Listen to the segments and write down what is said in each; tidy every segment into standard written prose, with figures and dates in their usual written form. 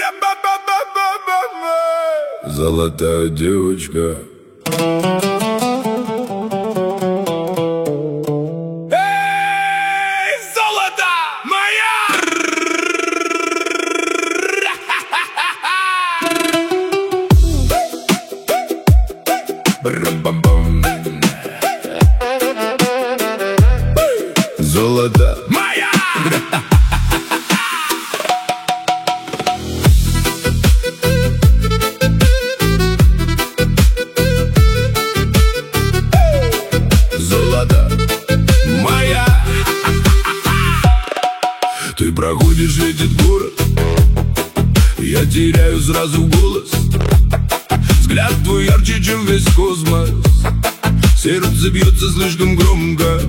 Золотая девочка. Эй, золото моя! Бра-бам-бам. Золото моя! Золото моя. Ты проходишь этот город, я теряю сразу голос. Взгляд твой ярче, чем весь космос. Сердце бьется слишком громко.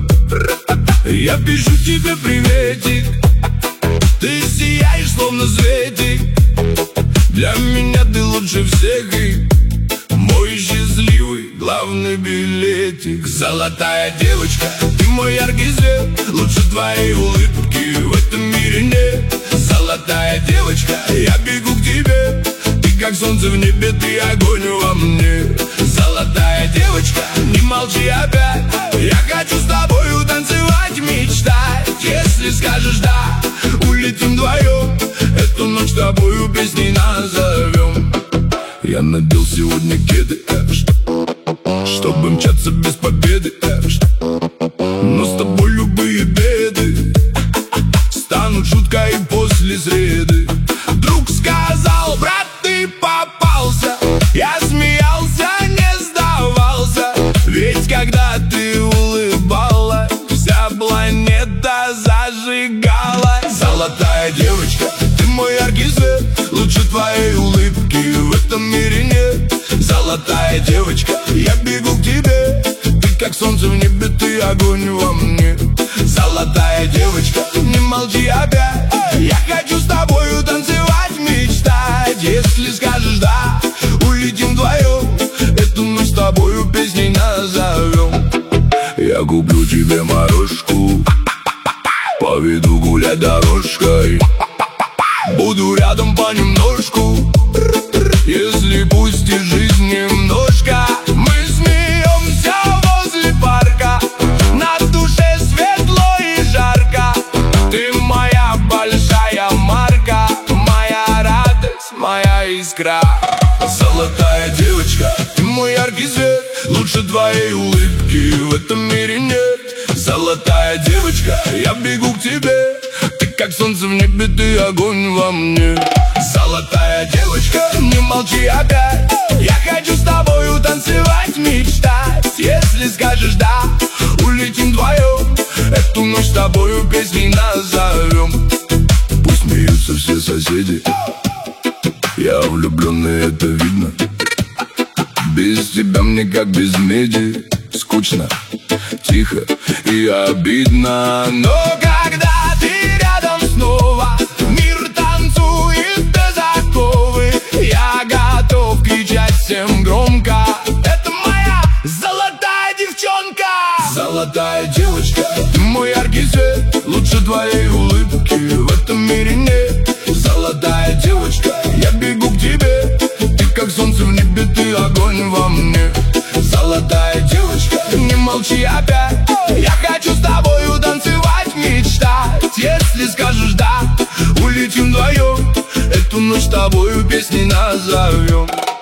Я пишу тебе приветик. Ты сияешь, словно светик. Для меня ты лучше всех и мой счастливый главный билетик. Золотая девочка, ты мой яркий свет. Лучше твоей улыбки в этом мире нет. Золотая девочка, я бегу к тебе. Ты как солнце в небе, ты огонь во мне. Золотая девочка, не молчи опять. Я хочу с тобою танцевать, мечтать. Если скажешь да, улетим вдвоем. Эту ночь с тобою песней назовем. Я надел сегодня кеды, чтобы мчаться без победы, но с тобой любые беды станут шуткой после среды. Друг сказал: брат, ты попался. Я смеялся, не сдавался. Ведь когда ты улыбалась, вся планета зажигалась. Золотая девочка, ты мой яркий свет. Лучше твоей улыбки в этом мире нет. Золотая девочка, я бегу к тебе. Ты как солнце в небе, ты огонь во мне. Золотая девочка, не молчи опять. Я хочу с тобою танцевать, мечтать. Если скажешь да, улетим вдвоем. Эту ночь с тобою песней назовем. Я куплю тебе морожку, поведу гулять дорожкой. Буду рядом понемножку. Если пустишь жизнь немножко, мы смеемся возле парка. На душе светло и жарко. Ты моя большая марка, моя радость, моя искра. Золотая девочка, ты мой яркий свет. Лучше твоей улыбки в этом мире нет. Золотая девочка, я бегу к тебе. Ты как солнце в небе, ты огонь во мне. Золотая девочка, не молчи опять. Я хочу с тобою танцевать, мечтать. Если скажешь да, улетим вдвоем. Эту ночь с тобою песней назовем. Пусть смеются все соседи, я влюбленный, это видно. Без тебя мне как без меди. Скучно, тихо и обидно. Но когда ты рядом снова, мир танцует без оковы. Я готов кричать всем громко: это моя золотая девчонка. Золотая девочка, ты мой яркий свет. Лучше твоей улыбки в этом мире нет. Золотая девочка, я бегу к тебе. Ты как солнце в небе, ты огонь во мне. Золотая девочка, не молчи опять. Я хочу с тобою танцевать, мечтать. Если скажешь да, улетим вдвоем. Эту ночь с тобою песней назовем.